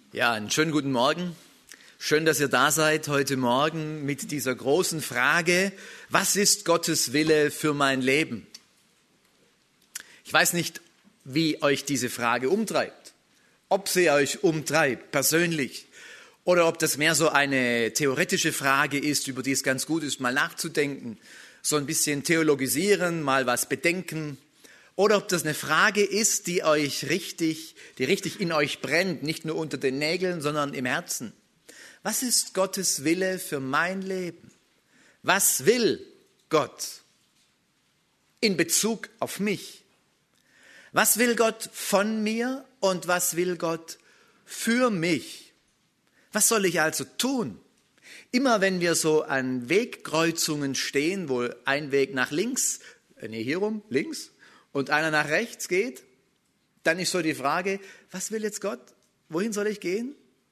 Ja, einen schönen guten Morgen. Schön, dass ihr da seid heute Morgen mit dieser großen Frage, was ist Gottes Wille für mein Leben? Ich weiß nicht, wie euch diese Frage umtreibt, ob sie euch umtreibt persönlich oder ob das mehr so eine theoretische Frage ist, über die es ganz gut ist, mal nachzudenken, so ein bisschen theologisieren, mal was bedenken. Oder ob das eine Frage ist, die richtig in euch brennt, nicht nur unter den Nägeln, sondern im Herzen. Was ist Gottes Wille für mein Leben? Was will Gott in Bezug auf mich? Was will Gott von mir und was will Gott für mich? Was soll ich also tun? Immer wenn wir so an Wegkreuzungen stehen, wo ein Weg nach links, hier rum, links, und einer nach rechts geht, dann ist so die Frage, was will jetzt Gott? Wohin soll ich gehen?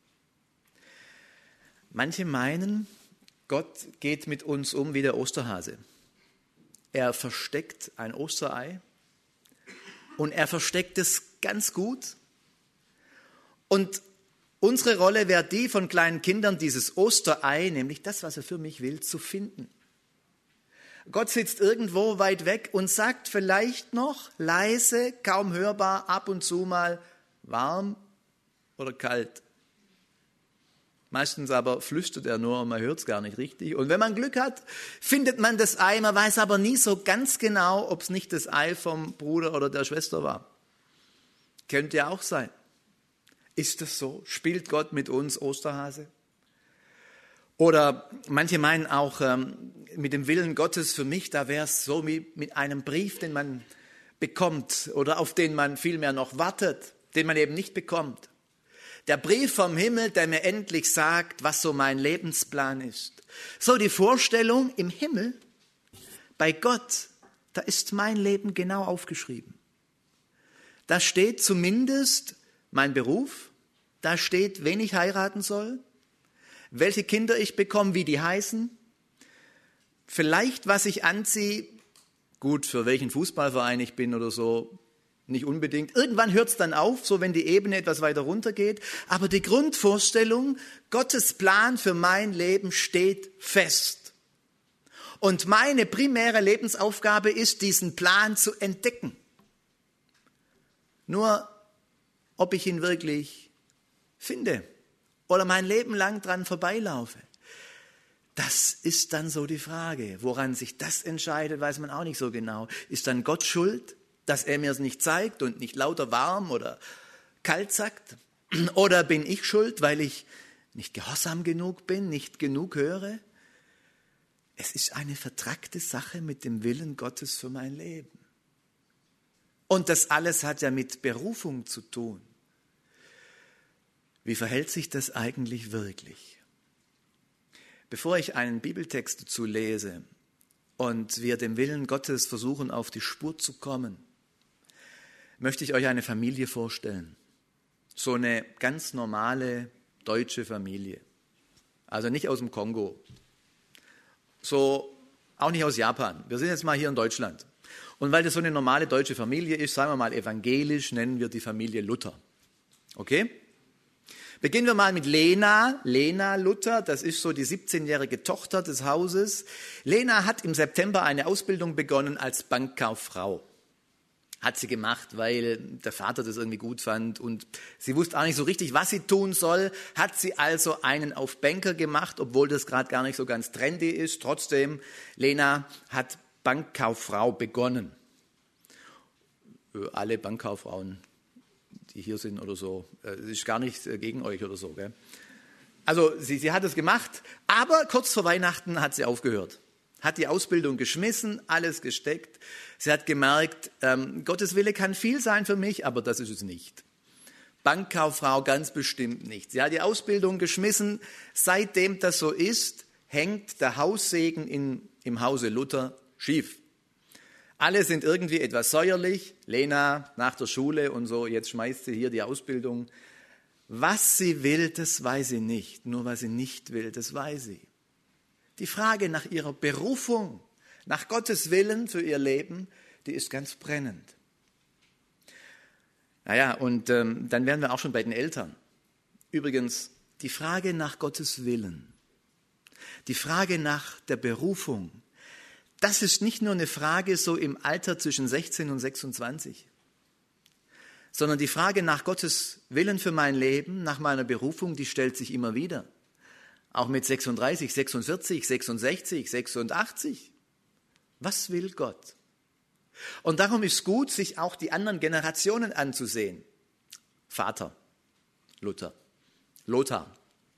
Manche meinen, Gott geht mit uns um wie der Osterhase. Er versteckt ein Osterei und er versteckt es ganz gut. Und unsere Rolle wäre die von kleinen Kindern, dieses Osterei, nämlich das, was er für mich will, zu finden. Gott sitzt irgendwo weit weg und sagt vielleicht noch leise, kaum hörbar, ab und zu mal warm oder kalt. Meistens aber flüstert er nur und man hört es gar nicht richtig. Und wenn man Glück hat, findet man das Ei, man weiß aber nie so ganz genau, ob es nicht das Ei vom Bruder oder der Schwester war. Könnte ja auch sein. Ist das so? Spielt Gott mit uns Osterhase? Oder manche meinen auch, mit dem Willen Gottes für mich, da wäre es so wie mit einem Brief, den man bekommt oder auf den man vielmehr noch wartet, den man eben nicht bekommt. Der Brief vom Himmel, der mir endlich sagt, was so mein Lebensplan ist. So die Vorstellung im Himmel, bei Gott, da ist mein Leben genau aufgeschrieben. Da steht zumindest mein Beruf, da steht, wen ich heiraten soll, welche Kinder ich bekomme, wie die heißen, vielleicht was ich anziehe, gut, für welchen Fußballverein ich bin oder so, nicht unbedingt. Irgendwann hört es dann auf, so wenn die Ebene etwas weiter runter geht. Aber die Grundvorstellung, Gottes Plan für mein Leben steht fest. Und meine primäre Lebensaufgabe ist, diesen Plan zu entdecken. Nur, ob ich ihn wirklich finde oder mein Leben lang dran vorbeilaufe, das ist dann so die Frage. Woran sich das entscheidet, weiß man auch nicht so genau. Ist dann Gott schuld, dass er mir es nicht zeigt und nicht lauter warm oder kalt sagt? Oder bin ich schuld, weil ich nicht gehorsam genug bin, nicht genug höre? Es ist eine vertrackte Sache mit dem Willen Gottes für mein Leben. Und das alles hat ja mit Berufung zu tun. Wie verhält sich das eigentlich wirklich? Bevor ich einen Bibeltext dazu lese und wir dem Willen Gottes versuchen, auf die Spur zu kommen, möchte ich euch eine Familie vorstellen. So eine ganz normale deutsche Familie. Also nicht aus dem Kongo. So auch nicht aus Japan. Wir sind jetzt mal hier in Deutschland. Und weil das so eine normale deutsche Familie ist, sagen wir mal evangelisch, nennen wir die Familie Luther. Okay? Beginnen wir mal mit Lena. Lena Luther, das ist so die 17-jährige Tochter des Hauses. Lena hat im September eine Ausbildung begonnen als Bankkauffrau. Hat sie gemacht, weil der Vater das irgendwie gut fand und sie wusste auch nicht so richtig, was sie tun soll. Hat sie also einen auf Banker gemacht, obwohl das gerade gar nicht so ganz trendy ist. Trotzdem, Lena hat Bankkauffrau begonnen. Alle Bankkauffrauen, die hier sind oder so, das ist gar nicht gegen euch oder so. Gell? Also sie hat es gemacht, aber kurz vor Weihnachten hat sie aufgehört. Hat die Ausbildung geschmissen, alles gesteckt. Sie hat gemerkt, Gottes Wille kann viel sein für mich, aber das ist es nicht. Bankkauffrau ganz bestimmt nicht. Sie hat die Ausbildung geschmissen. Seitdem das so ist, hängt der Haussegen im Hause Luther schief. Alle sind irgendwie etwas säuerlich. Lena nach der Schule und so, jetzt schmeißt sie hier die Ausbildung. Was sie will, das weiß sie nicht. Nur was sie nicht will, das weiß sie. Die Frage nach ihrer Berufung, nach Gottes Willen für ihr Leben, die ist ganz brennend. Naja, und dann wären wir auch schon bei den Eltern. Übrigens, die Frage nach Gottes Willen, die Frage nach der Berufung, das ist nicht nur eine Frage so im Alter zwischen 16 und 26, sondern die Frage nach Gottes Willen für mein Leben, nach meiner Berufung, die stellt sich immer wieder. Auch mit 36, 46, 66, 86. Was will Gott? Und darum ist gut, sich auch die anderen Generationen anzusehen. Vater, Luther. Lothar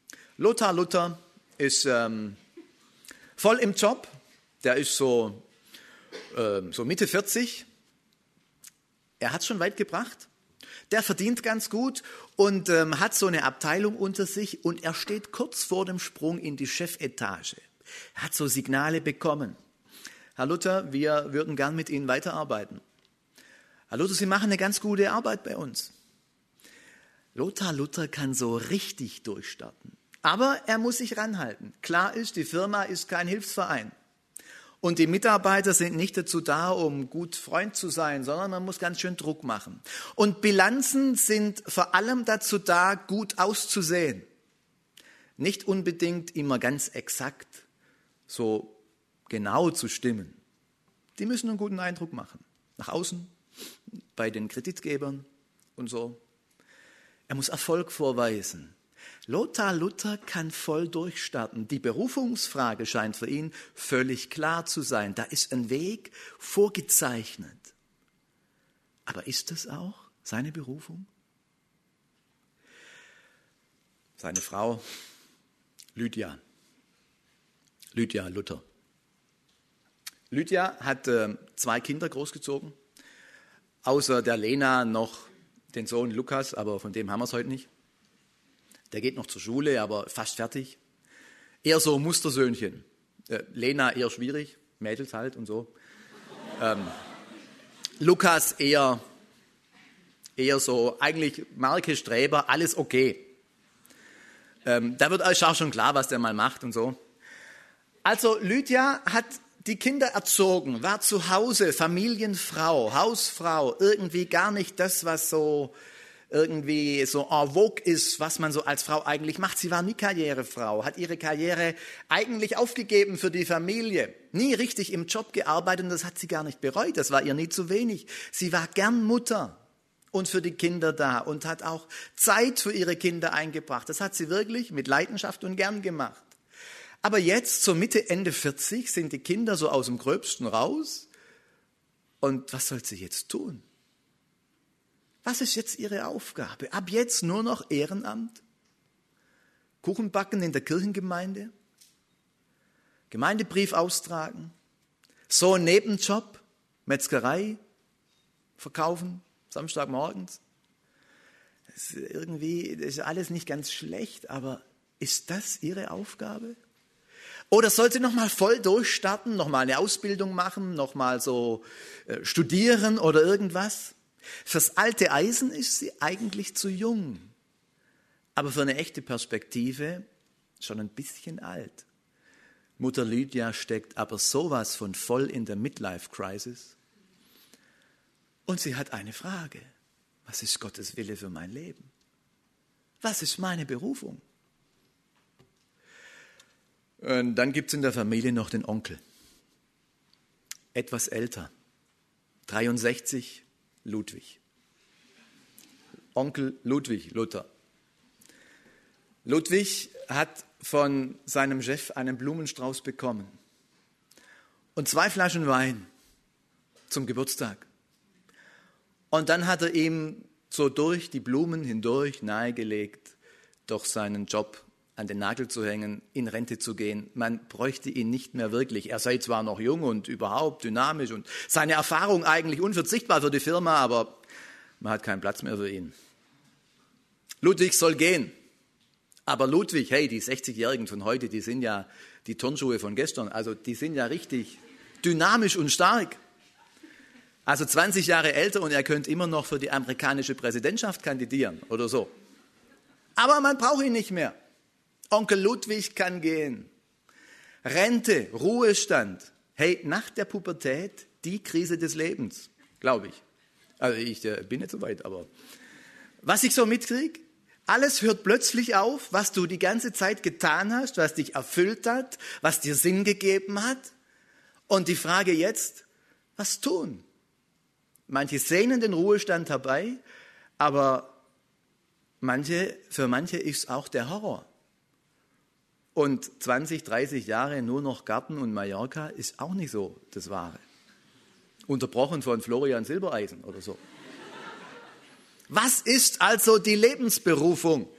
ist voll im Job. Der ist so Mitte 40. Er hat es schon weit gebracht. Der verdient ganz gut und hat so eine Abteilung unter sich und er steht kurz vor dem Sprung in die Chefetage. Er hat so Signale bekommen. Herr Luther, wir würden gern mit Ihnen weiterarbeiten. Herr Luther, Sie machen eine ganz gute Arbeit bei uns. Luther kann so richtig durchstarten. Aber er muss sich ranhalten. Klar ist, die Firma ist kein Hilfsverein. Und die Mitarbeiter sind nicht dazu da, um gut Freund zu sein, sondern man muss ganz schön Druck machen. Und Bilanzen sind vor allem dazu da, gut auszusehen. Nicht unbedingt immer ganz exakt, so genau zu stimmen. Die müssen einen guten Eindruck machen. Nach außen, bei den Kreditgebern und so. Er muss Erfolg vorweisen. Luther kann voll durchstarten. Die Berufungsfrage scheint für ihn völlig klar zu sein. Da ist ein Weg vorgezeichnet. Aber ist das auch seine Berufung? Seine Frau Lydia Luther. Lydia hat 2 Kinder großgezogen. Außer der Lena noch den Sohn Lukas, aber von dem haben wir es heute nicht. Der geht noch zur Schule, aber fast fertig. Eher so Mustersöhnchen. Lena eher schwierig, Mädels halt und so. Lukas eher so, eigentlich Marke, Streber, alles okay. Da wird euch auch schon klar, was der mal macht und so. Also Lydia hat die Kinder erzogen, war zu Hause, Familienfrau, Hausfrau, irgendwie gar nicht das, was so irgendwie so en vogue ist, was man so als Frau eigentlich macht. Sie war nie Karrierefrau, hat ihre Karriere eigentlich aufgegeben für die Familie. Nie richtig im Job gearbeitet und das hat sie gar nicht bereut. Das war ihr nie zu wenig. Sie war gern Mutter und für die Kinder da und hat auch Zeit für ihre Kinder eingebracht. Das hat sie wirklich mit Leidenschaft und gern gemacht. Aber jetzt, so Mitte, Ende 40, sind die Kinder so aus dem Gröbsten raus. Und was soll sie jetzt tun? Was ist jetzt ihre Aufgabe? Ab jetzt nur noch Ehrenamt? Kuchen backen in der Kirchengemeinde? Gemeindebrief austragen? So ein Nebenjob? Metzgerei? Verkaufen? Samstagmorgens? Das ist alles nicht ganz schlecht, aber ist das ihre Aufgabe? Oder soll sie nochmal voll durchstarten, nochmal eine Ausbildung machen, nochmal so studieren oder irgendwas? Fürs alte Eisen ist sie eigentlich zu jung, aber für eine echte Perspektive schon ein bisschen alt. Mutter Lydia steckt aber sowas von voll in der Midlife-Crisis. Und sie hat eine Frage. Was ist Gottes Wille für mein Leben? Was ist meine Berufung? Und dann gibt es in der Familie noch den Onkel. Etwas älter. 63, Ludwig. Onkel Ludwig, Luther. Ludwig hat von seinem Chef einen Blumenstrauß bekommen und 2 Flaschen Wein zum Geburtstag. Und dann hat er ihm so durch die Blumen hindurch nahegelegt, doch seinen Job an den Nagel zu hängen, in Rente zu gehen. Man bräuchte ihn nicht mehr wirklich. Er sei zwar noch jung und überhaupt dynamisch und seine Erfahrung eigentlich unverzichtbar für die Firma, aber man hat keinen Platz mehr für ihn. Ludwig soll gehen. Aber Ludwig, hey, die 60-Jährigen von heute, die sind ja die Turnschuhe von gestern. Also die sind ja richtig dynamisch und stark. Also 20 Jahre älter und er könnte immer noch für die amerikanische Präsidentschaft kandidieren oder so. Aber man braucht ihn nicht mehr. Onkel Ludwig kann gehen. Rente, Ruhestand. Hey, nach der Pubertät die Krise des Lebens, glaube ich. Also ich bin nicht so weit, aber was ich so mitkriege, Alles hört plötzlich auf, was du die ganze Zeit getan hast, was dich erfüllt hat, was dir Sinn gegeben hat. Und die Frage jetzt, was tun? Manche sehnen den Ruhestand herbei, aber für manche ist es auch der Horror. Und 20, 30 Jahre nur noch Garten und Mallorca ist auch nicht so das Wahre. Unterbrochen von Florian Silbereisen oder so. Was ist also die Lebensberufung?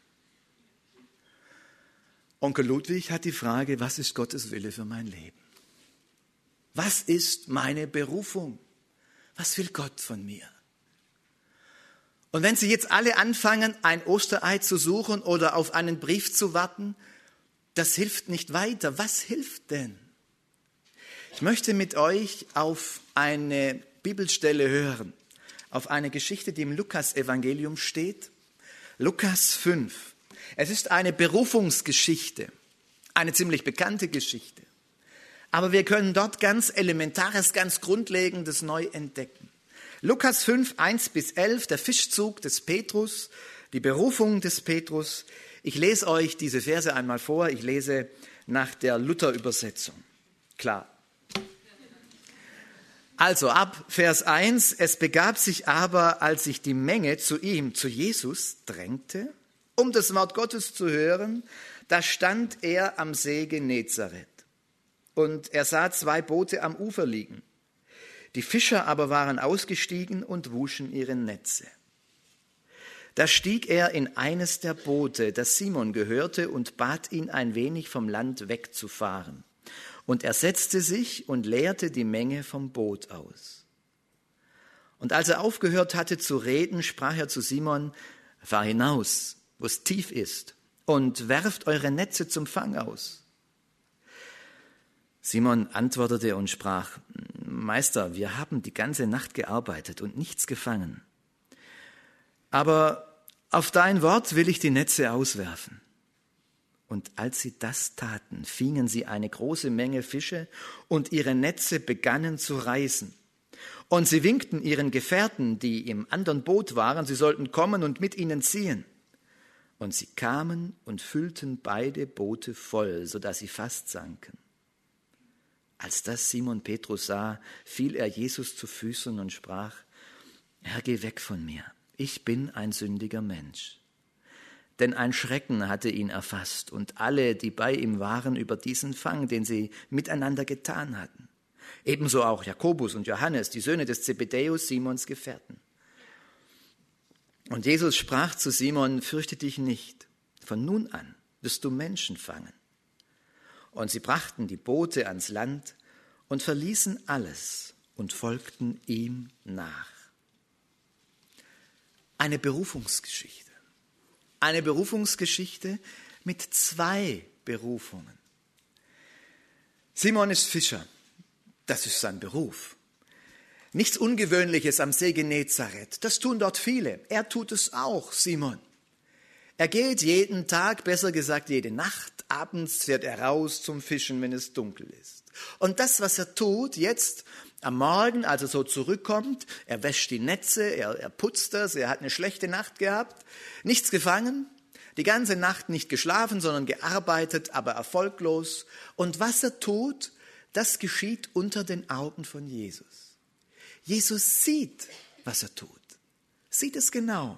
Onkel Ludwig hat die Frage, was ist Gottes Wille für mein Leben? Was ist meine Berufung? Was will Gott von mir? Und wenn Sie jetzt alle anfangen, ein Osterei zu suchen oder auf einen Brief zu warten, das hilft nicht weiter. Was hilft denn? Ich möchte mit euch auf eine Bibelstelle hören, auf eine Geschichte, die im Lukas-Evangelium steht. Lukas 5. Es ist eine Berufungsgeschichte, eine ziemlich bekannte Geschichte. Aber wir können dort ganz Elementares, ganz Grundlegendes neu entdecken. Lukas 5, 1-11, der Fischzug des Petrus, die Berufung des Petrus. Ich lese euch diese Verse einmal vor. Ich lese nach der Luther-Übersetzung. Klar. Also ab Vers 1, es begab sich aber, als sich die Menge zu ihm, zu Jesus drängte, um das Wort Gottes zu hören, da stand er am See Genezareth. Und er sah 2 Boote am Ufer liegen. Die Fischer aber waren ausgestiegen und wuschen ihre Netze. Da stieg er in eines der Boote, das Simon gehörte, und bat ihn, ein wenig vom Land wegzufahren. Und er setzte sich und leerte die Menge vom Boot aus. Und als er aufgehört hatte zu reden, sprach er zu Simon, fahr hinaus, wo es tief ist, und werft eure Netze zum Fang aus. Simon antwortete und sprach, Meister, wir haben die ganze Nacht gearbeitet und nichts gefangen. Aber auf dein Wort will ich die Netze auswerfen. Und als sie das taten, fingen sie eine große Menge Fische und ihre Netze begannen zu reißen. Und sie winkten ihren Gefährten, die im anderen Boot waren, sie sollten kommen und mit ihnen ziehen. Und sie kamen und füllten beide Boote voll, sodass sie fast sanken. Als das Simon Petrus sah, fiel er Jesus zu Füßen und sprach, Herr, geh weg von mir, ich bin ein sündiger Mensch. Denn ein Schrecken hatte ihn erfasst und alle, die bei ihm waren, über diesen Fang, den sie miteinander getan hatten. Ebenso auch Jakobus und Johannes, die Söhne des Zebedäus, Simons Gefährten. Und Jesus sprach zu Simon, fürchte dich nicht, von nun an wirst du Menschen fangen. Und sie brachten die Boote ans Land und verließen alles und folgten ihm nach. Eine Berufungsgeschichte. Eine Berufungsgeschichte mit 2 Berufungen. Simon ist Fischer. Das ist sein Beruf. Nichts Ungewöhnliches am See Genezareth. Das tun dort viele. Er tut es auch, Simon. Er geht jeden Tag, besser gesagt jede Nacht, abends fährt er raus zum Fischen, wenn es dunkel ist. Und das, was er tut jetzt am Morgen, als er so zurückkommt, er wäscht die Netze, er putzt das, er hat eine schlechte Nacht gehabt, nichts gefangen, die ganze Nacht nicht geschlafen, sondern gearbeitet, aber erfolglos. Und was er tut, das geschieht unter den Augen von Jesus. Jesus sieht, was er tut, sieht es genau.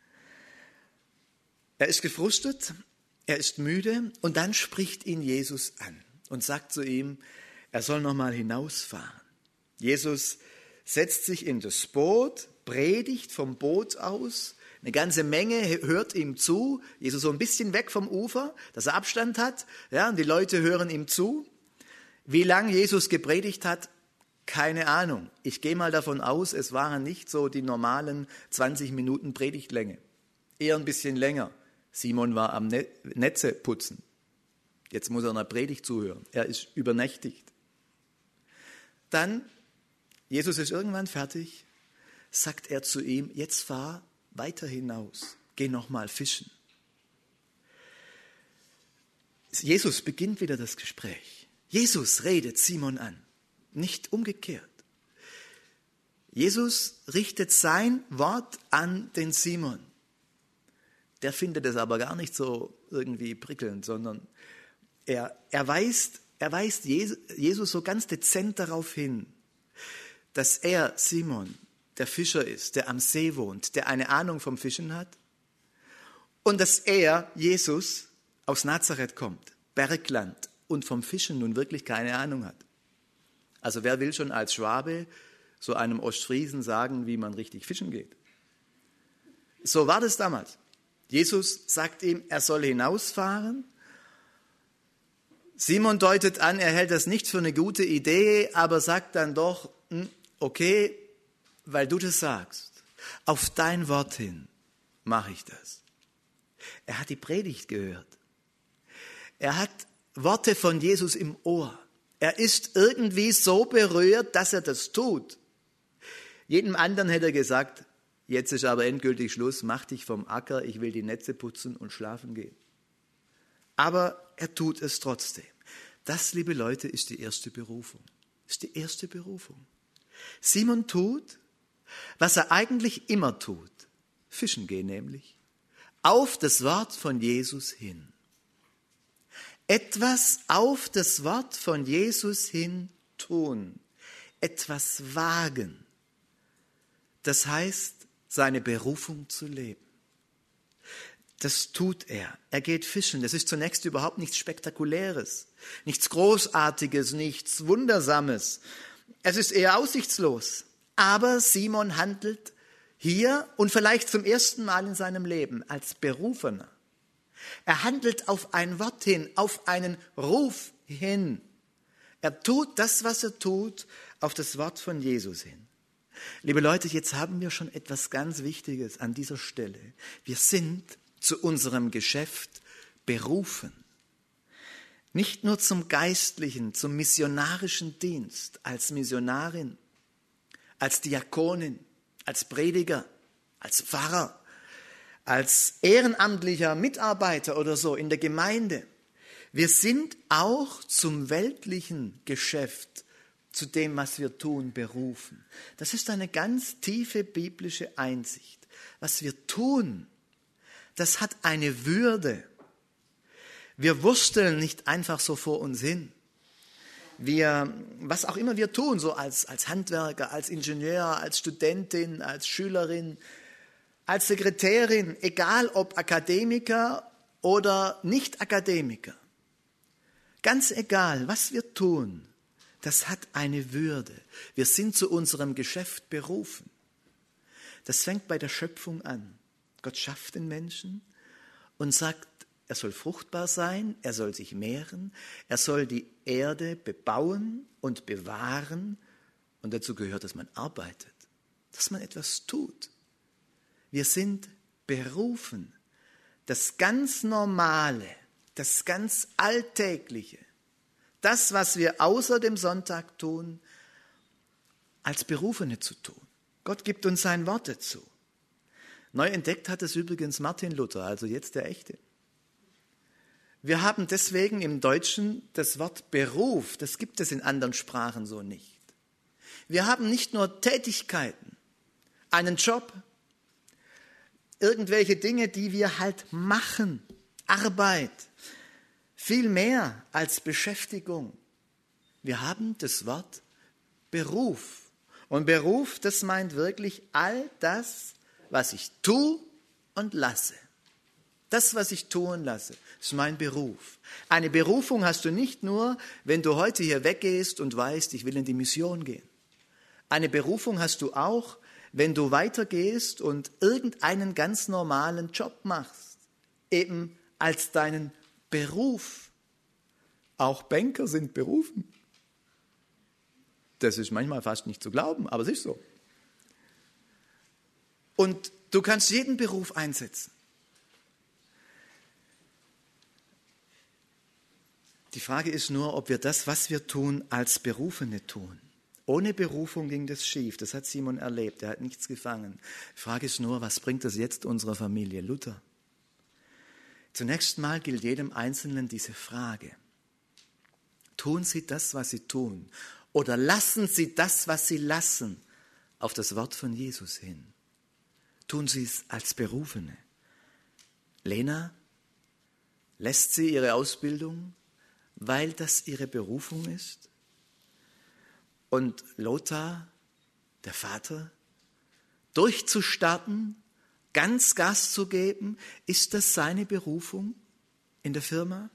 Er ist gefrustet, er ist müde und dann spricht ihn Jesus an und sagt zu ihm, er soll noch mal hinausfahren. Jesus setzt sich in das Boot, predigt vom Boot aus, eine ganze Menge hört ihm zu, Jesus so ein bisschen weg vom Ufer, dass er Abstand hat, ja, und die Leute hören ihm zu. Wie lange Jesus gepredigt hat, keine Ahnung. Ich gehe mal davon aus, es waren nicht so die normalen 20 Minuten Predigtlänge, eher ein bisschen länger. Simon war am Netze putzen. Jetzt muss er einer Predigt zuhören. Er ist übernächtigt. Dann, Jesus ist irgendwann fertig, sagt er zu ihm, jetzt fahr weiter hinaus, geh nochmal fischen. Jesus beginnt wieder das Gespräch. Jesus redet Simon an, nicht umgekehrt. Jesus richtet sein Wort an den Simon. der findet es aber gar nicht so irgendwie prickelnd, sondern er weist Jesus so ganz dezent darauf hin, dass er, Simon, der Fischer ist, der am See wohnt, der eine Ahnung vom Fischen hat und dass er, Jesus, aus Nazareth kommt, Bergland und vom Fischen nun wirklich keine Ahnung hat. Also wer will schon als Schwabe so einem Ostfriesen sagen, wie man richtig fischen geht? So war das damals. Jesus sagt ihm, er soll hinausfahren. Simon deutet an, er hält das nicht für eine gute Idee, aber sagt dann doch, okay, weil du das sagst, auf dein Wort hin mache ich das. Er hat die Predigt gehört. Er hat Worte von Jesus im Ohr. Er ist irgendwie so berührt, dass er das tut. Jedem anderen hätte er gesagt, jetzt ist aber endgültig Schluss, mach dich vom Acker, ich will die Netze putzen und schlafen gehen. Aber er tut es trotzdem. Das, liebe Leute, ist die erste Berufung. Ist die erste Berufung. Simon tut, was er eigentlich immer tut. Fischen gehen nämlich. Auf das Wort von Jesus hin. Etwas auf das Wort von Jesus hin tun. Etwas wagen. Das heißt, seine Berufung zu leben. Das tut er. Er geht fischen. Das ist zunächst überhaupt nichts Spektakuläres, nichts Großartiges, nichts Wundersames. Es ist eher aussichtslos. Aber Simon handelt hier und vielleicht zum ersten Mal in seinem Leben als Berufener. Er handelt auf ein Wort hin, auf einen Ruf hin. Er tut das, was er tut, auf das Wort von Jesus hin. Liebe Leute, jetzt haben wir schon etwas ganz Wichtiges an dieser Stelle. Wir sind zu unserem Geschäft berufen. Nicht nur zum geistlichen, zum missionarischen Dienst, als Missionarin, als Diakonin, als Prediger, als Pfarrer, als ehrenamtlicher Mitarbeiter oder so in der Gemeinde. Wir sind auch zum weltlichen Geschäft, zu dem, was wir tun, berufen. Das ist eine ganz tiefe biblische Einsicht. Was wir tun, das hat eine Würde. Wir wursteln nicht einfach so vor uns hin. Was auch immer wir tun, so als Handwerker, als Ingenieur, als Studentin, als Schülerin, als Sekretärin, egal ob Akademiker oder Nicht-Akademiker. Ganz egal, was wir tun, das hat eine Würde. Wir sind zu unserem Geschäft berufen. Das fängt bei der Schöpfung an. Gott schafft den Menschen und sagt, er soll fruchtbar sein, er soll sich mehren, er soll die Erde bebauen und bewahren. Und dazu gehört, dass man arbeitet, dass man etwas tut. Wir sind berufen, das ganz Normale, das ganz Alltägliche, das, was wir außer dem Sonntag tun, als Berufene zu tun. Gott gibt uns sein Wort dazu. Neu entdeckt hat es übrigens Martin Luther, also jetzt der Echte. Wir haben deswegen im Deutschen das Wort Beruf, das gibt es in anderen Sprachen so nicht. Wir haben nicht nur Tätigkeiten, einen Job, irgendwelche Dinge, die wir halt machen, Arbeit, viel mehr als Beschäftigung. Wir haben das Wort Beruf. Und Beruf, das meint wirklich all das, was ich tue und lasse. Das, was ich tun lasse, ist mein Beruf. Eine Berufung hast du nicht nur, wenn du heute hier weggehst und weißt, ich will in die Mission gehen. Eine Berufung hast du auch, wenn du weitergehst und irgendeinen ganz normalen Job machst, eben als deinen Beruf. Auch Banker sind berufen. Das ist manchmal fast nicht zu glauben, aber es ist so. Und du kannst jeden Beruf einsetzen. Die Frage ist nur, ob wir das, was wir tun, als Berufene tun. Ohne Berufung ging das schief, das hat Simon erlebt, er hat nichts gefangen. Die Frage ist nur, was bringt das jetzt unserer Familie Luther? Zunächst mal gilt jedem Einzelnen diese Frage. Tun Sie das, was Sie tun, oder lassen Sie das, was Sie lassen, auf das Wort von Jesus hin? Tun Sie es als Berufene. Lena lässt sie ihre Ausbildung, weil das ihre Berufung ist. Und Lothar, der Vater, durchzustarten, ganz Gas zu geben, ist das seine Berufung in der Firma?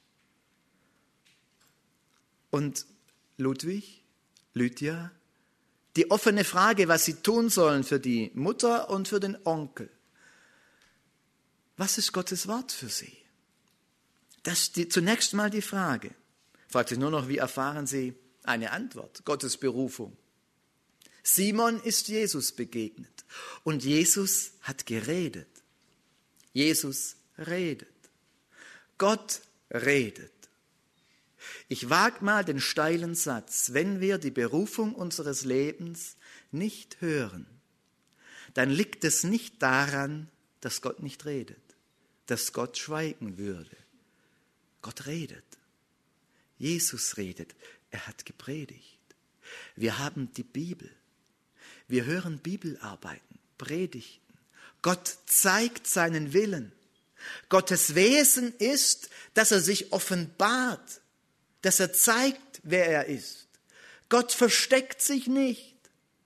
Und Ludwig, Lydia, die offene Frage, was sie tun sollen für die Mutter und für den Onkel. Was ist Gottes Wort für sie? Das ist zunächst mal die Frage. Fragt sich nur noch, wie erfahren sie eine Antwort? Gottes Berufung. Simon ist Jesus begegnet und Jesus hat geredet. Jesus redet. Gott redet. Ich wage mal den steilen Satz, wenn wir die Berufung unseres Lebens nicht hören, dann liegt es nicht daran, dass Gott nicht redet, dass Gott schweigen würde. Gott redet. Jesus redet. Er hat gepredigt. Wir haben die Bibel. Wir hören Bibelarbeiten, Predigten. Gott zeigt seinen Willen. Gottes Wesen ist, dass er sich offenbart, dass er zeigt, wer er ist. Gott versteckt sich nicht.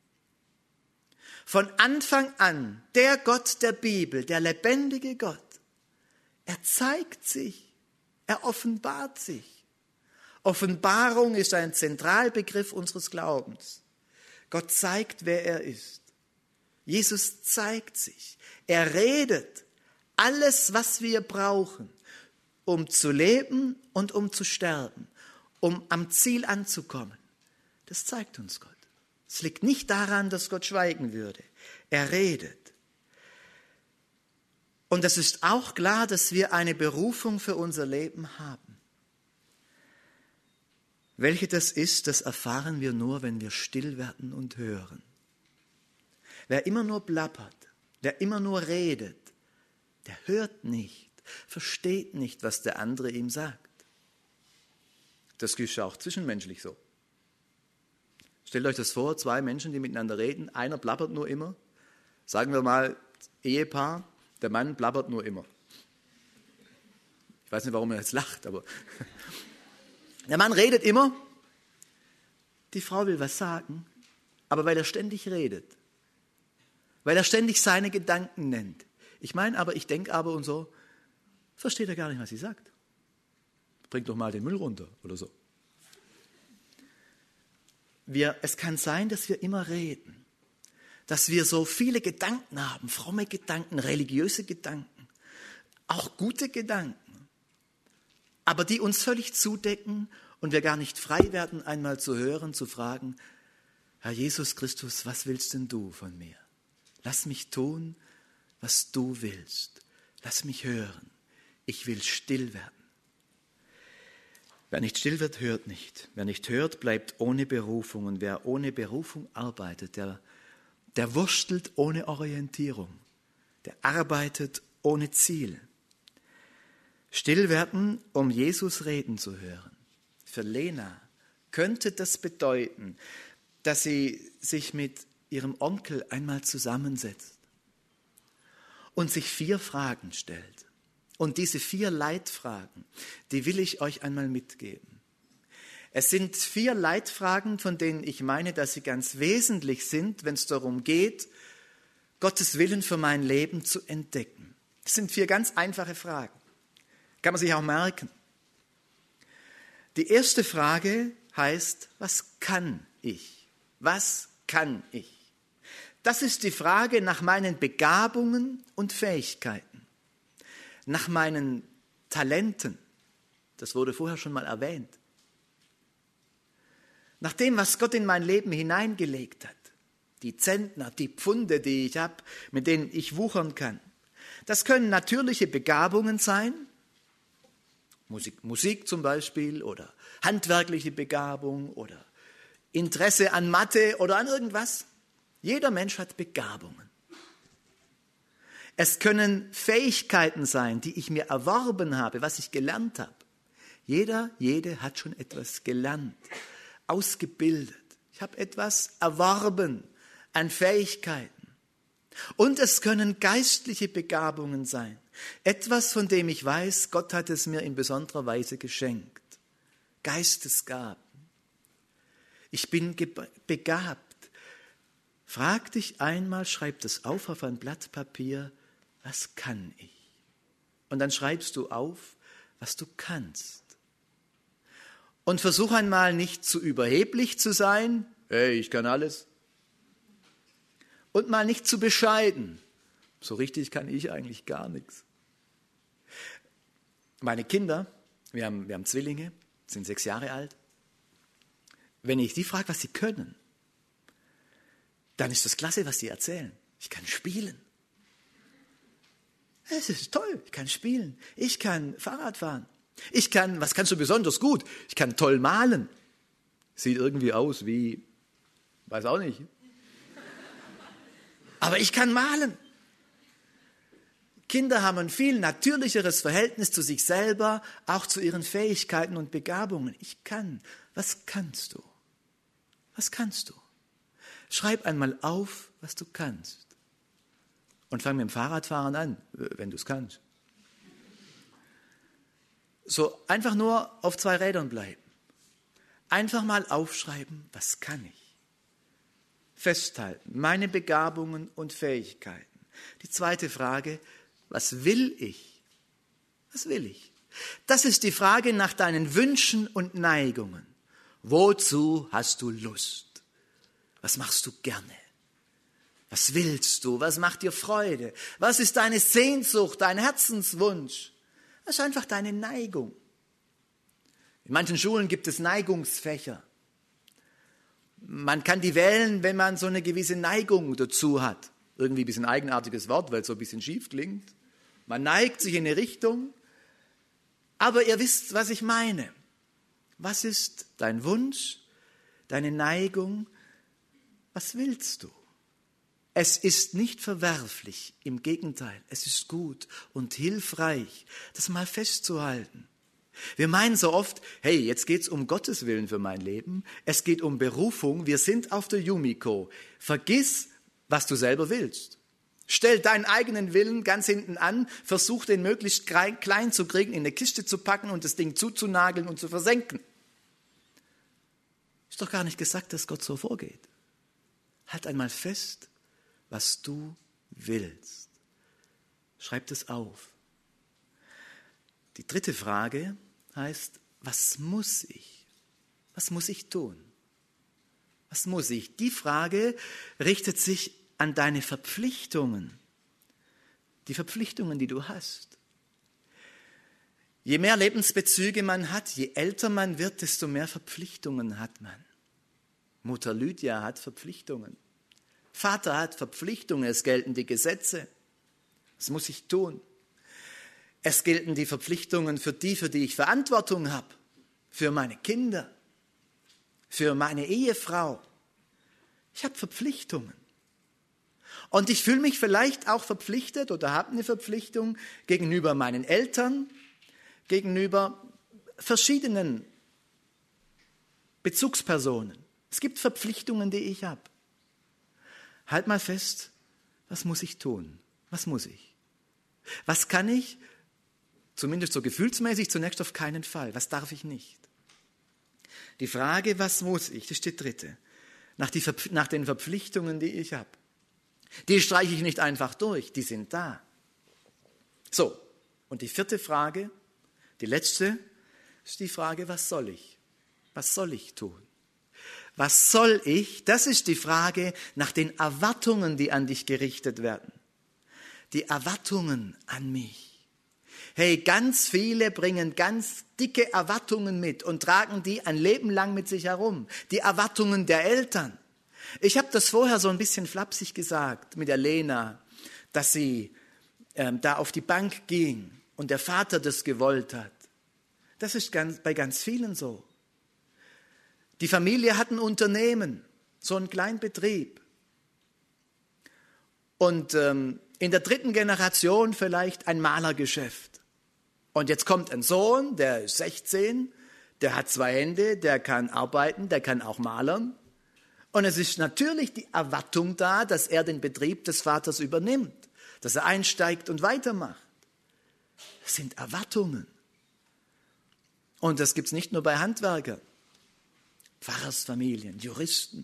Von Anfang an, der Gott der Bibel, der lebendige Gott, er zeigt sich, er offenbart sich. Offenbarung ist ein Zentralbegriff unseres Glaubens. Gott zeigt, wer er ist. Jesus zeigt sich. Er redet alles, was wir brauchen, um zu leben und um zu sterben, um am Ziel anzukommen. Das zeigt uns Gott. Es liegt nicht daran, dass Gott schweigen würde. Er redet. Und es ist auch klar, dass wir eine Berufung für unser Leben haben. Welche das ist, das erfahren wir nur, wenn wir still werden und hören. Wer immer nur plappert, wer immer nur redet, der hört nicht, versteht nicht, was der andere ihm sagt. Das ist auch zwischenmenschlich so. Stellt euch das vor, zwei Menschen, die miteinander reden, einer plappert nur immer. Sagen wir mal, Ehepaar, der Mann plappert nur immer. Ich weiß nicht, warum er jetzt lacht, aber der Mann redet immer, die Frau will was sagen, aber weil er ständig redet, weil er ständig seine Gedanken nennt. Ich meine aber, ich denke aber und so, versteht er gar nicht, was sie sagt. Bringt doch mal den Müll runter oder so. Es kann sein, dass wir immer reden, dass wir so viele Gedanken haben, fromme Gedanken, religiöse Gedanken, auch gute Gedanken, aber die uns völlig zudecken und wir gar nicht frei werden, einmal zu hören, zu fragen, Herr Jesus Christus, was willst denn du von mir? Lass mich tun, was du willst. Lass mich hören. Ich will still werden. Wer nicht still wird, hört nicht. Wer nicht hört, bleibt ohne Berufung. Und wer ohne Berufung arbeitet, der wurstelt ohne Orientierung. Der arbeitet ohne Ziel. Still werden, um Jesus reden zu hören. Für Lena könnte das bedeuten, dass sie sich mit ihrem Onkel einmal zusammensetzt und sich 4 Fragen stellt. Und diese 4 Leitfragen, die will ich euch einmal mitgeben. Es sind 4 Leitfragen, von denen ich meine, dass sie ganz wesentlich sind, wenn es darum geht, Gottes Willen für mein Leben zu entdecken. Das sind 4 ganz einfache Fragen. Kann man sich auch merken. Die erste Frage heißt, was kann ich? Was kann ich? Das ist die Frage nach meinen Begabungen und Fähigkeiten, nach meinen Talenten. Das wurde vorher schon mal erwähnt. Nach dem, was Gott in mein Leben hineingelegt hat. Die Zentner, die Pfunde, die ich habe, mit denen ich wuchern kann. Das können natürliche Begabungen sein, Musik zum Beispiel, oder handwerkliche Begabung oder Interesse an Mathe oder an irgendwas. Jeder Mensch hat Begabungen. Es können Fähigkeiten sein, die ich mir erworben habe, was ich gelernt habe. Jede hat schon etwas gelernt, ausgebildet. Ich habe etwas erworben an Fähigkeiten. Und es können geistliche Begabungen sein. Etwas, von dem ich weiß, Gott hat es mir in besonderer Weise geschenkt. Geistesgaben. Ich bin begabt. Frag dich einmal, schreib das auf ein Blatt Papier, was kann ich? Und dann schreibst du auf, was du kannst. Und versuch einmal nicht zu überheblich zu sein, hey, ich kann alles. Und mal nicht zu bescheiden, so richtig kann ich eigentlich gar nichts. Meine Kinder, wir haben Zwillinge, sind 6 Jahre alt. Wenn ich die frage, was sie können, dann ist das klasse, was sie erzählen. Ich kann spielen. Es ist toll, ich kann spielen. Ich kann Fahrrad fahren. Was kannst du besonders gut? Ich kann toll malen. Sieht irgendwie aus wie, weiß auch nicht. Aber ich kann malen. Kinder haben ein viel natürlicheres Verhältnis zu sich selber, auch zu ihren Fähigkeiten und Begabungen. Ich kann. Was kannst du? Was kannst du? Schreib einmal auf, was du kannst. Und fang mit dem Fahrradfahren an, wenn du es kannst. So einfach nur auf 2 Rädern bleiben. Einfach mal aufschreiben, was kann ich? Festhalten, meine Begabungen und Fähigkeiten. Die zweite Frage, was will ich? Was will ich? Das ist die Frage nach deinen Wünschen und Neigungen. Wozu hast du Lust? Was machst du gerne? Was willst du? Was macht dir Freude? Was ist deine Sehnsucht, dein Herzenswunsch? Das ist einfach deine Neigung. In manchen Schulen gibt es Neigungsfächer. Man kann die wählen, wenn man so eine gewisse Neigung dazu hat. Irgendwie ein bisschen eigenartiges Wort, weil es so ein bisschen schief klingt. Man neigt sich in eine Richtung. Aber ihr wisst, was ich meine. Was ist dein Wunsch, deine Neigung? Was willst du? Es ist nicht verwerflich, im Gegenteil, es ist gut und hilfreich, das mal festzuhalten. Wir meinen so oft, hey, jetzt geht's um Gottes Willen für mein Leben, es geht um Berufung, wir sind auf der Yumiko. Vergiss, was du selber willst. Stell deinen eigenen Willen ganz hinten an, versuch den möglichst klein zu kriegen, in eine Kiste zu packen und das Ding zuzunageln und zu versenken. Ist doch gar nicht gesagt, dass Gott so vorgeht. Halt einmal fest, was du willst. Schreib das auf. Die dritte Frage heißt, was muss ich? Was muss ich tun? Was muss ich? Die Frage richtet sich an deine Verpflichtungen. Die Verpflichtungen, die du hast. Je mehr Lebensbezüge man hat, je älter man wird, desto mehr Verpflichtungen hat man. Mutter Lydia hat Verpflichtungen. Vater hat Verpflichtungen, es gelten die Gesetze. Das muss ich tun. Es gelten die Verpflichtungen für die ich Verantwortung habe. Für meine Kinder, für meine Ehefrau. Ich habe Verpflichtungen. Und ich fühle mich vielleicht auch verpflichtet oder habe eine Verpflichtung gegenüber meinen Eltern, gegenüber verschiedenen Bezugspersonen. Es gibt Verpflichtungen, die ich habe. Halt mal fest, was muss ich tun? Was muss ich? Was kann ich? Zumindest so gefühlsmäßig zunächst auf keinen Fall. Was darf ich nicht? Die Frage, was muss ich? Das ist die dritte. Nach den Verpflichtungen, die ich habe. Die streiche ich nicht einfach durch, die sind da. So, und die vierte Frage, die letzte, ist die Frage, was soll ich? Was soll ich tun? Was soll ich? Das ist die Frage nach den Erwartungen, die an dich gerichtet werden. Die Erwartungen an mich. Hey, ganz viele bringen ganz dicke Erwartungen mit und tragen die ein Leben lang mit sich herum. Die Erwartungen der Eltern. Ich habe das vorher so ein bisschen flapsig gesagt mit der Lena, dass sie da auf die Bank ging und der Vater das gewollt hat. Das ist bei ganz vielen so. Die Familie hat ein Unternehmen, so einen kleinen Betrieb. Und in der 3. Generation vielleicht ein Malergeschäft. Und jetzt kommt ein Sohn, der ist 16, der hat 2 Hände, der kann arbeiten, der kann auch malern. Und es ist natürlich die Erwartung da, dass er den Betrieb des Vaters übernimmt, dass er einsteigt und weitermacht. Das sind Erwartungen. Und das gibt es nicht nur bei Handwerkern, Pfarrersfamilien, Juristen.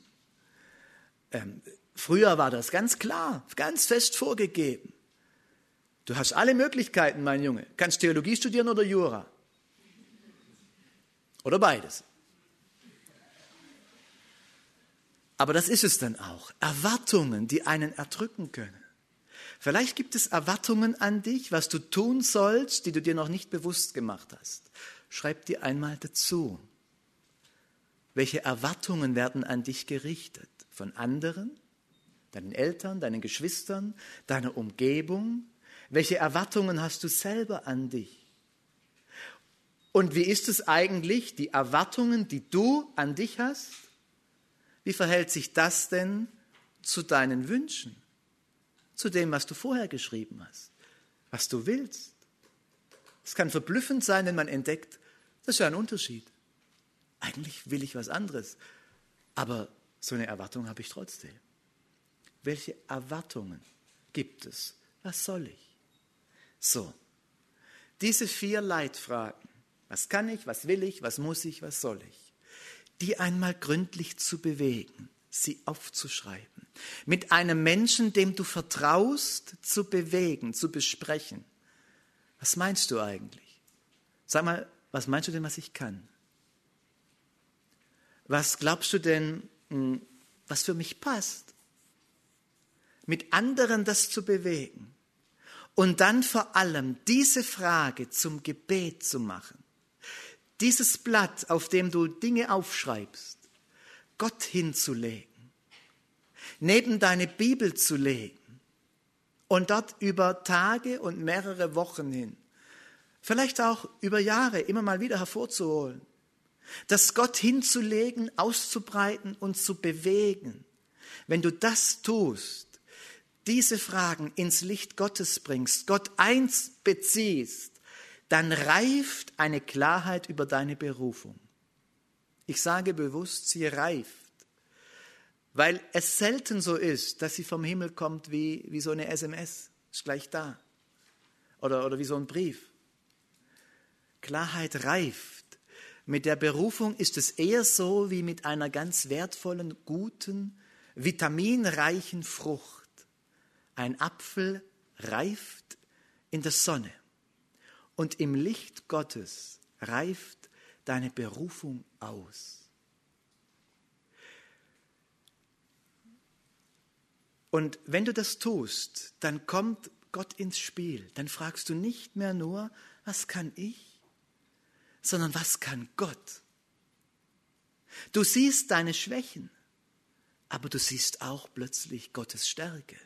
Früher war das ganz klar, ganz fest vorgegeben. Du hast alle Möglichkeiten, mein Junge. Du kannst Theologie studieren oder Jura. Oder beides. Aber das ist es dann auch. Erwartungen, die einen erdrücken können. Vielleicht gibt es Erwartungen an dich, was du tun sollst, die du dir noch nicht bewusst gemacht hast. Schreib dir einmal dazu. Welche Erwartungen werden an dich gerichtet? Von anderen, deinen Eltern, deinen Geschwistern, deiner Umgebung? Welche Erwartungen hast du selber an dich? Und wie ist es eigentlich, die Erwartungen, die du an dich hast? Wie verhält sich das denn zu deinen Wünschen? Zu dem, was du vorher geschrieben hast, was du willst? Es kann verblüffend sein, wenn man entdeckt, das ist ja ein Unterschied. Eigentlich will ich was anderes, aber so eine Erwartung habe ich trotzdem. Welche Erwartungen gibt es? Was soll ich? So, diese 4 Leitfragen, was kann ich, was will ich, was muss ich, was soll ich, die einmal gründlich zu bewegen, sie aufzuschreiben, mit einem Menschen, dem du vertraust, zu bewegen, zu besprechen. Was meinst du eigentlich? Sag mal, was meinst du denn, was ich kann? Was glaubst du denn, was für mich passt? Mit anderen das zu bewegen und dann vor allem diese Frage zum Gebet zu machen. Dieses Blatt, auf dem du Dinge aufschreibst, Gott hinzulegen, neben deine Bibel zu legen und dort über Tage und mehrere Wochen hin, vielleicht auch über Jahre immer mal wieder hervorzuholen, das Gott hinzulegen, auszubreiten und zu bewegen. Wenn du das tust, diese Fragen ins Licht Gottes bringst, Gott einbeziehst, dann reift eine Klarheit über deine Berufung. Ich sage bewusst, sie reift, weil es selten so ist, dass sie vom Himmel kommt wie so eine SMS, ist gleich da, oder wie so ein Brief. Klarheit reift. Mit der Berufung ist es eher so wie mit einer ganz wertvollen, guten, vitaminreichen Frucht. Ein Apfel reift in der Sonne. Und im Licht Gottes reift deine Berufung aus. Und wenn du das tust, dann kommt Gott ins Spiel. Dann fragst du nicht mehr nur, was kann ich, sondern was kann Gott? Du siehst deine Schwächen, aber du siehst auch plötzlich Gottes Stärke.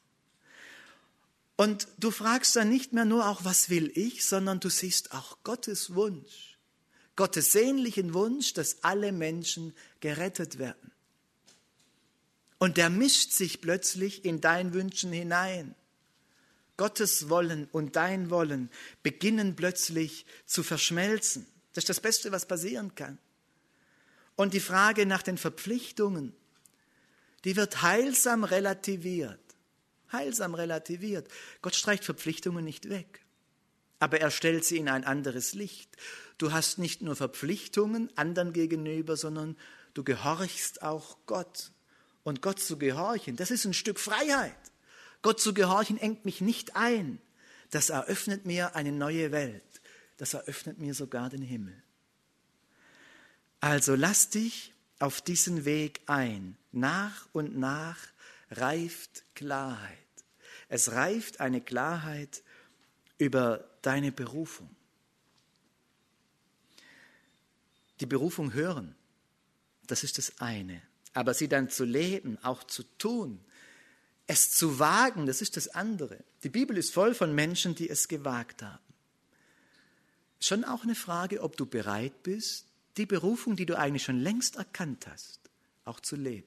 Und du fragst dann nicht mehr nur auch, was will ich, sondern du siehst auch Gottes Wunsch, Gottes sehnlichen Wunsch, dass alle Menschen gerettet werden. Und der mischt sich plötzlich in dein Wünschen hinein. Gottes Wollen und dein Wollen beginnen plötzlich zu verschmelzen. Das ist das Beste, was passieren kann. Und die Frage nach den Verpflichtungen, die wird heilsam relativiert. Heilsam relativiert. Gott streicht Verpflichtungen nicht weg, aber er stellt sie in ein anderes Licht. Du hast nicht nur Verpflichtungen anderen gegenüber, sondern du gehorchst auch Gott. Und Gott zu gehorchen, das ist ein Stück Freiheit. Gott zu gehorchen engt mich nicht ein. Das eröffnet mir eine neue Welt. Das eröffnet mir sogar den Himmel. Also lass dich auf diesen Weg ein. Nach und nach reift Klarheit. Es reift eine Klarheit über deine Berufung. Die Berufung hören, das ist das eine. Aber sie dann zu leben, auch zu tun, es zu wagen, das ist das andere. Die Bibel ist voll von Menschen, die es gewagt haben. Schon auch eine Frage, ob du bereit bist, die Berufung, die du eigentlich schon längst erkannt hast, auch zu leben.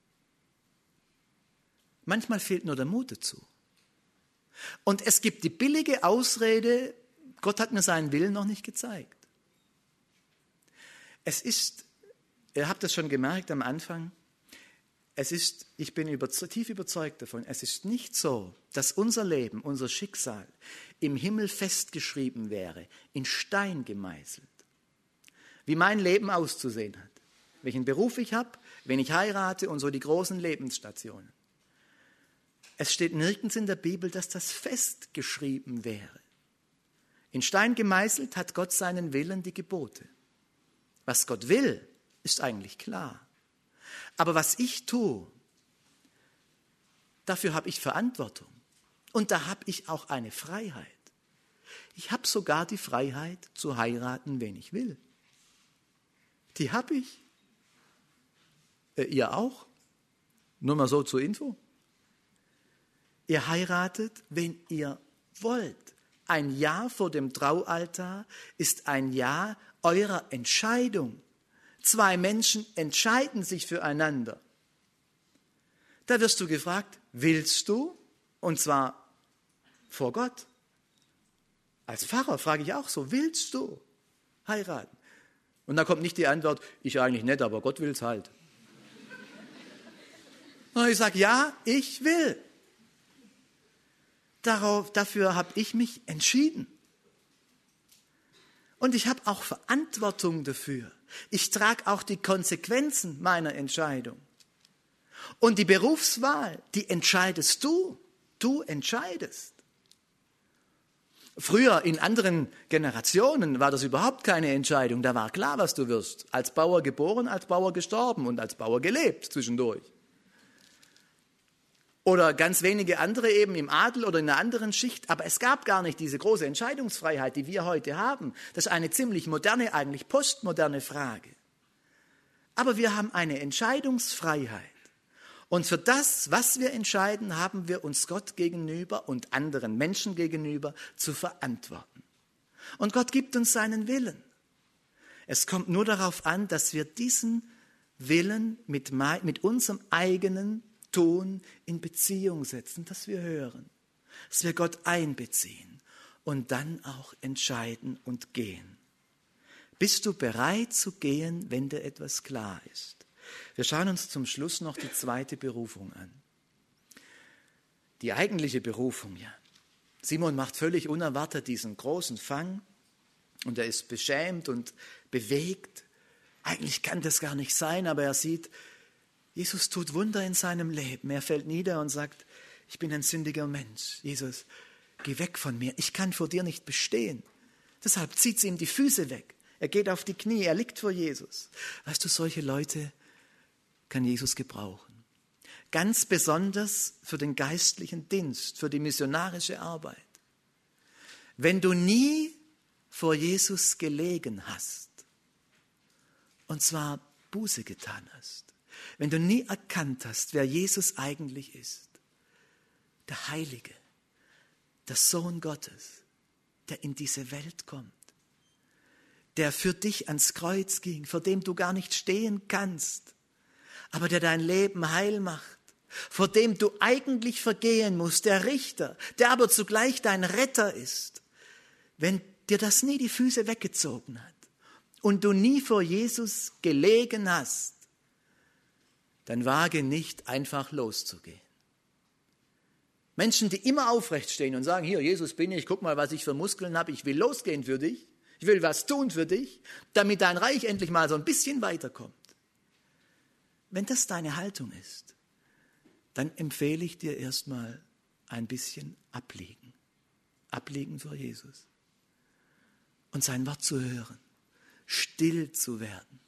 Manchmal fehlt nur der Mut dazu. Und es gibt die billige Ausrede, Gott hat mir seinen Willen noch nicht gezeigt. Es ist, ihr habt es schon gemerkt am Anfang, ich bin tief überzeugt davon, es ist nicht so, dass unser Leben, unser Schicksal im Himmel festgeschrieben wäre, in Stein gemeißelt, wie mein Leben auszusehen hat, welchen Beruf ich habe, wen ich heirate und so die großen Lebensstationen. Es steht nirgends in der Bibel, dass das festgeschrieben wäre. In Stein gemeißelt hat Gott seinen Willen, die Gebote. Was Gott will, ist eigentlich klar. Aber was ich tue, dafür habe ich Verantwortung. Und da habe ich auch eine Freiheit. Ich habe sogar die Freiheit zu heiraten, wen ich will. Die habe ich. Ihr auch? Nur mal so zur Info. Ihr heiratet, wen ihr wollt. Ein Ja vor dem Traualtar ist ein Ja eurer Entscheidung. 2 Menschen entscheiden sich füreinander. Da wirst du gefragt, willst du? Und zwar vor Gott. Als Pfarrer frage ich auch so, willst du heiraten? Und da kommt nicht die Antwort, ich eigentlich nicht, aber Gott will es halt. Und ich sage, ja, ich will. Dafür habe ich mich entschieden. Und ich habe auch Verantwortung dafür. Ich trage auch die Konsequenzen meiner Entscheidung. Und die Berufswahl, die entscheidest du. Du entscheidest. Früher in anderen Generationen war das überhaupt keine Entscheidung. Da war klar, was du wirst. Als Bauer geboren, als Bauer gestorben und als Bauer gelebt zwischendurch. Oder ganz wenige andere eben im Adel oder in einer anderen Schicht. Aber es gab gar nicht diese große Entscheidungsfreiheit, die wir heute haben. Das ist eine ziemlich moderne, eigentlich postmoderne Frage. Aber wir haben eine Entscheidungsfreiheit. Und für das, was wir entscheiden, haben wir uns Gott gegenüber und anderen Menschen gegenüber zu verantworten. Und Gott gibt uns seinen Willen. Es kommt nur darauf an, dass wir diesen Willen mit unserem eigenen Tun in Beziehung setzen, dass wir hören, dass wir Gott einbeziehen und dann auch entscheiden und gehen. Bist du bereit zu gehen, wenn dir etwas klar ist? Wir schauen uns zum Schluss noch die zweite Berufung an. Die eigentliche Berufung, ja. Simon macht völlig unerwartet diesen großen Fang und er ist beschämt und bewegt. Eigentlich kann das gar nicht sein, aber er sieht, Jesus tut Wunder in seinem Leben. Er fällt nieder und sagt, ich bin ein sündiger Mensch. Jesus, geh weg von mir. Ich kann vor dir nicht bestehen. Deshalb zieht sie ihm die Füße weg. Er geht auf die Knie, er liegt vor Jesus. Weißt du, solche Leute kann Jesus gebrauchen. Ganz besonders für den geistlichen Dienst, für die missionarische Arbeit. Wenn du nie vor Jesus gelegen hast, und zwar Buße getan hast, wenn du nie erkannt hast, wer Jesus eigentlich ist, der Heilige, der Sohn Gottes, der in diese Welt kommt, der für dich ans Kreuz ging, vor dem du gar nicht stehen kannst, aber der dein Leben heil macht, vor dem du eigentlich vergehen musst, der Richter, der aber zugleich dein Retter ist. Wenn dir das nie die Füße weggezogen hat und du nie vor Jesus gelegen hast, dann wage nicht, einfach loszugehen. Menschen, die immer aufrecht stehen und sagen, hier, Jesus bin ich, guck mal, was ich für Muskeln habe, ich will losgehen für dich, ich will was tun für dich, damit dein Reich endlich mal so ein bisschen weiterkommt. Wenn das deine Haltung ist, dann empfehle ich dir erstmal ein bisschen abliegen. Abliegen vor Jesus. Und sein Wort zu hören, still zu werden.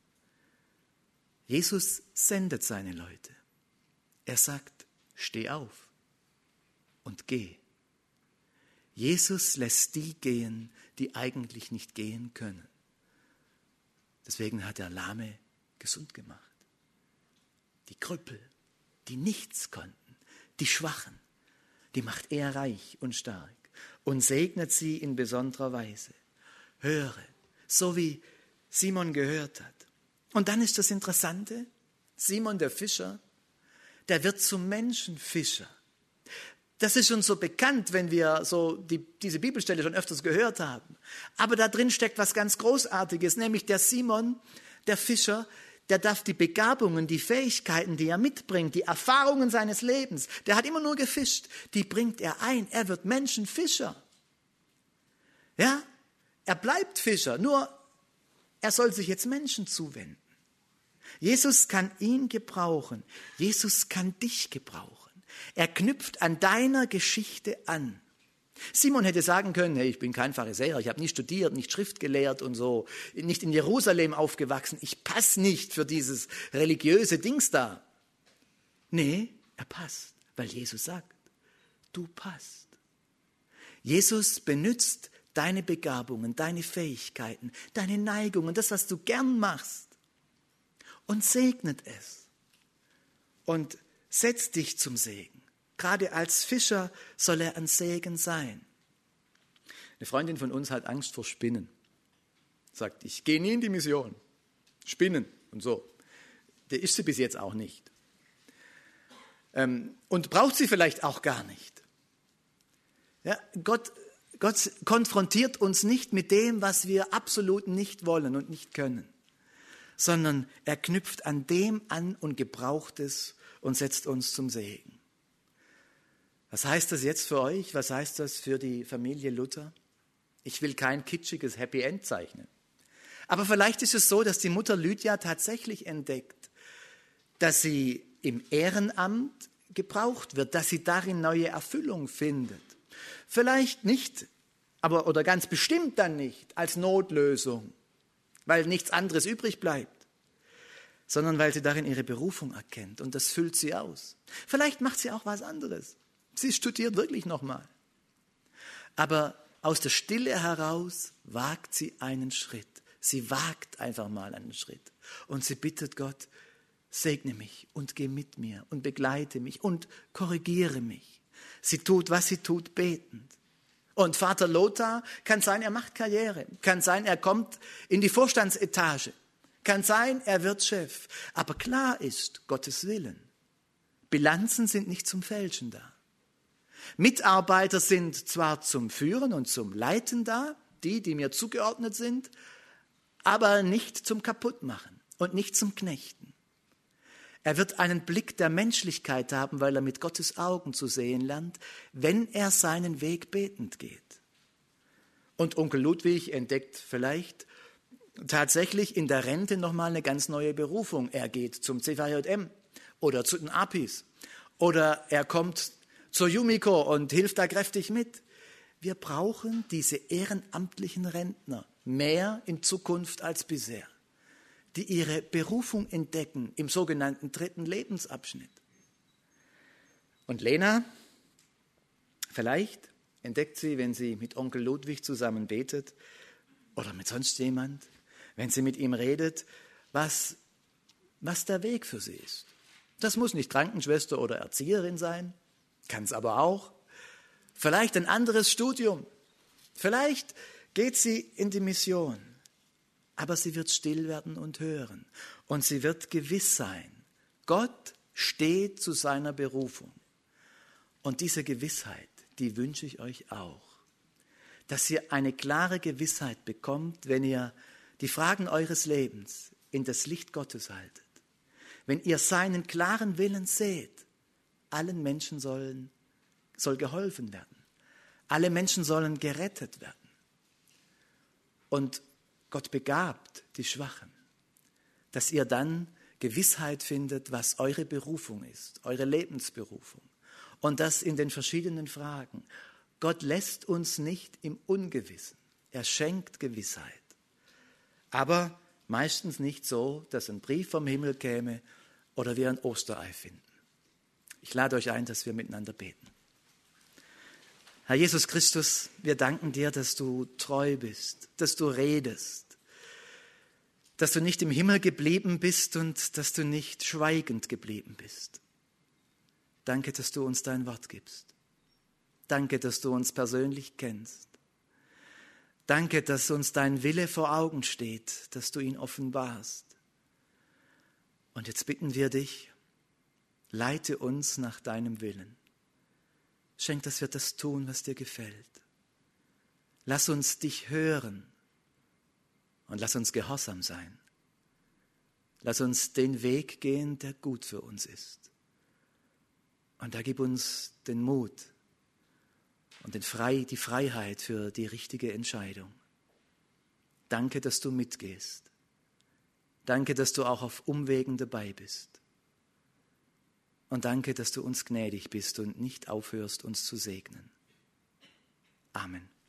Jesus sendet seine Leute. Er sagt, steh auf und geh. Jesus lässt die gehen, die eigentlich nicht gehen können. Deswegen hat er Lahme gesund gemacht. Die Krüppel, die nichts konnten, die Schwachen, die macht er reich und stark und segnet sie in besonderer Weise. Höre, so wie Simon gehört hat. Und dann ist das Interessante, Simon der Fischer, der wird zum Menschenfischer. Das ist uns so bekannt, wenn wir so diese Bibelstelle schon öfters gehört haben. Aber da drin steckt was ganz Großartiges, nämlich der Simon, der Fischer, der darf die Begabungen, die Fähigkeiten, die er mitbringt, die Erfahrungen seines Lebens, der hat immer nur gefischt, die bringt er ein. Er wird Menschenfischer. Ja, er bleibt Fischer, nur er soll sich jetzt Menschen zuwenden. Jesus kann ihn gebrauchen. Jesus kann dich gebrauchen. Er knüpft an deiner Geschichte an. Simon hätte sagen können, hey, ich bin kein Pharisäer, ich habe nicht studiert, nicht Schrift gelehrt und so, nicht in Jerusalem aufgewachsen, ich passe nicht für dieses religiöse Dings da. Nee, er passt, weil Jesus sagt, du passt. Jesus benutzt deine Begabungen, deine Fähigkeiten, deine Neigungen, das, was du gern machst und segnet es und setzt dich zum Segen. Gerade als Fischer soll er ein Segen sein. Eine Freundin von uns hat Angst vor Spinnen. Sagt, ich gehe nie in die Mission. Spinnen und so. Der ist sie bis jetzt auch nicht. Und braucht sie vielleicht auch gar nicht. Ja, Gott konfrontiert uns nicht mit dem, was wir absolut nicht wollen und nicht können, sondern er knüpft an dem an und gebraucht es und setzt uns zum Segen. Was heißt das jetzt für euch? Was heißt das für die Familie Luther? Ich will kein kitschiges Happy End zeichnen. Aber vielleicht ist es so, dass die Mutter Lydia tatsächlich entdeckt, dass sie im Ehrenamt gebraucht wird, dass sie darin neue Erfüllung findet. Vielleicht nicht, oder ganz bestimmt dann nicht als Notlösung, weil nichts anderes übrig bleibt, sondern weil sie darin ihre Berufung erkennt und das füllt sie aus. Vielleicht macht sie auch was anderes. Sie studiert wirklich nochmal. Aber aus der Stille heraus wagt sie einen Schritt. Sie wagt einfach mal einen Schritt. Und sie bittet Gott, segne mich und geh mit mir und begleite mich und korrigiere mich. Sie tut, was sie tut, betend. Und Vater Lothar, kann sein, er macht Karriere. Kann sein, er kommt in die Vorstandsetage. Kann sein, er wird Chef. Aber klar ist, Gottes Willen. Bilanzen sind nicht zum Fälschen da. Mitarbeiter sind zwar zum Führen und zum Leiten da, die mir zugeordnet sind, aber nicht zum Kaputtmachen und nicht zum Knechten. Er wird einen Blick der Menschlichkeit haben, weil er mit Gottes Augen zu sehen lernt, wenn er seinen Weg betend geht. Und Onkel Ludwig entdeckt vielleicht tatsächlich in der Rente nochmal eine ganz neue Berufung. Er geht zum CVJM oder zu den APIs oder er kommt zur Yumiko und hilft da kräftig mit. Wir brauchen diese ehrenamtlichen Rentner mehr in Zukunft als bisher, die ihre Berufung entdecken im sogenannten 3. Lebensabschnitt. Und Lena, vielleicht entdeckt sie, wenn sie mit Onkel Ludwig zusammen betet oder mit sonst jemand, wenn sie mit ihm redet, was der Weg für sie ist. Das muss nicht Krankenschwester oder Erzieherin sein, kann es aber auch. Vielleicht ein anderes Studium. Vielleicht geht sie in die Mission. Aber sie wird still werden und hören. Und sie wird gewiss sein. Gott steht zu seiner Berufung. Und diese Gewissheit, die wünsche ich euch auch. Dass ihr eine klare Gewissheit bekommt, wenn ihr die Fragen eures Lebens in das Licht Gottes haltet. Wenn ihr seinen klaren Willen seht, allen Menschen soll geholfen werden. Alle Menschen sollen gerettet werden. Und Gott begabt die Schwachen, dass ihr dann Gewissheit findet, was eure Berufung ist, eure Lebensberufung. Und das in den verschiedenen Fragen. Gott lässt uns nicht im Ungewissen. Er schenkt Gewissheit. Aber meistens nicht so, dass ein Brief vom Himmel käme oder wir ein Osterei finden. Ich lade euch ein, dass wir miteinander beten. Herr Jesus Christus, wir danken dir, dass du treu bist, dass du redest, dass du nicht im Himmel geblieben bist und dass du nicht schweigend geblieben bist. Danke, dass du uns dein Wort gibst. Danke, dass du uns persönlich kennst. Danke, dass uns dein Wille vor Augen steht, dass du ihn offenbarst. Und jetzt bitten wir dich, leite uns nach deinem Willen. Schenk, dass wir das tun, was dir gefällt. Lass uns dich hören und lass uns gehorsam sein. Lass uns den Weg gehen, der gut für uns ist. Und da gib uns den Mut und die Freiheit für die richtige Entscheidung. Danke, dass du mitgehst. Danke, dass du auch auf Umwegen dabei bist. Und danke, dass du uns gnädig bist und nicht aufhörst, uns zu segnen. Amen.